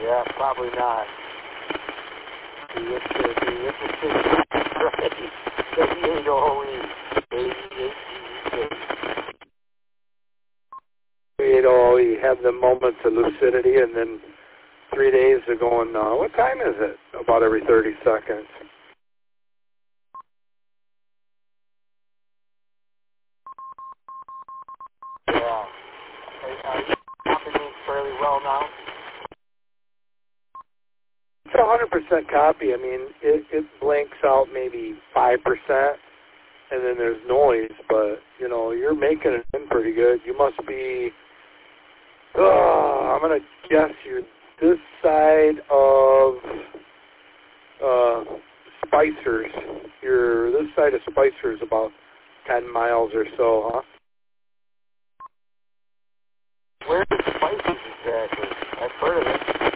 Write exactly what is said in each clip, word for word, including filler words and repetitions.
Yeah, probably not. The interesting, right? eighty-eight O E. eighty-eight eighty-eight O E. Have the moments of lucidity, and then three days of going, uh, what time is it? About every thirty seconds. Yeah. Are you copying fairly well now? It's a one hundred percent copy. I mean, it, it blinks out maybe five percent, and then there's noise, but, you know, you're making it in pretty good. You must be, oh, I'm going to guess you're this side of uh, Spicers. You're this side of Spicers about ten miles or so, huh? Where is Spicers exactly? I've heard of it.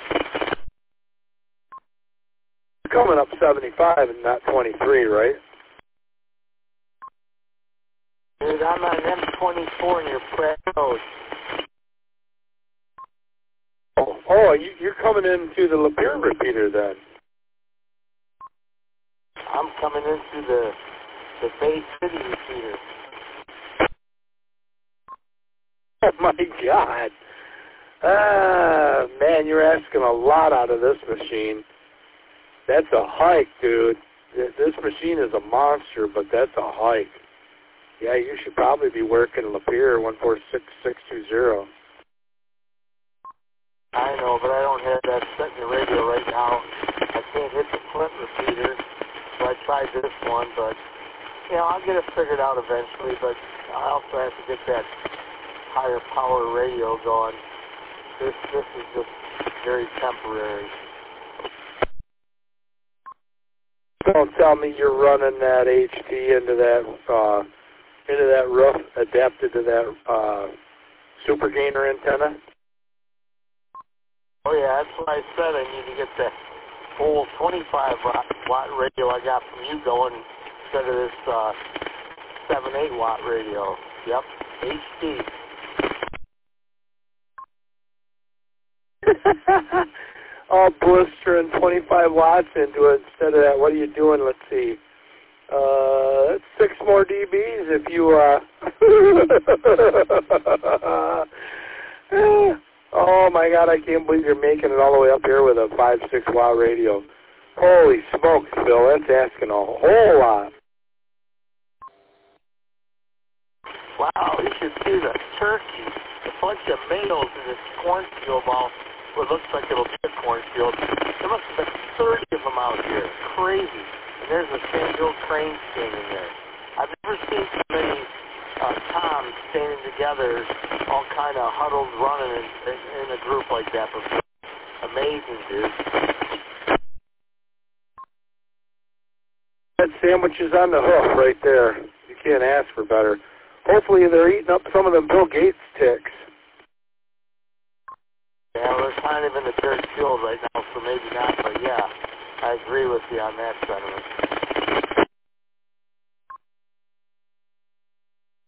You're coming up seventy-five and not twenty-three, right? Dude, I'm on M twenty-four near Pratt Road. Oh, oh you, you're coming into the Lapeer repeater then. I'm coming into the the Bay City repeater. Oh my God. Ah, man, you're asking a lot out of this machine. That's a hike, dude. This machine is a monster, but that's a hike. Yeah, you should probably be working Lapeer one four six six two zero. I know, but I don't have that set in the radio right now. I can't hit the Flint repeater, so I tried this one, but, you know, I'll get it figured out eventually, but I also have to get that higher power radio going. This, this is just very temporary. Don't tell me you're running that H T into that, uh, into that roof adapted to that, uh, super gainer antenna? Oh yeah, that's what I said. I need to get that full twenty-five watt radio I got from you going instead of this uh, seven, eight watt radio. Yep, H D. Oh, blistering twenty-five watts into it instead of that. What are you doing? Let's see. Uh, that's six more dBs if you, uh... Oh, my God, I can't believe you're making it all the way up here with a five, six watt radio. Holy smokes, Bill, that's asking a whole lot. Wow, you should see the turkey. A bunch of males in this cornfield. Well, it looks like it'll be a cornfield. There must have been thirty of them out here. Crazy. And there's a Sandhill crane standing there. I've never seen so many uh, toms standing together, all kind of huddled, running in, in, in a group like that before. Amazing, dude. That sandwich is on the hoof right there. You can't ask for better. Hopefully they're eating up some of them Bill Gates ticks. Yeah, we're kind of in the dirt field right now, so maybe not, but yeah, I agree with you on that sentiment.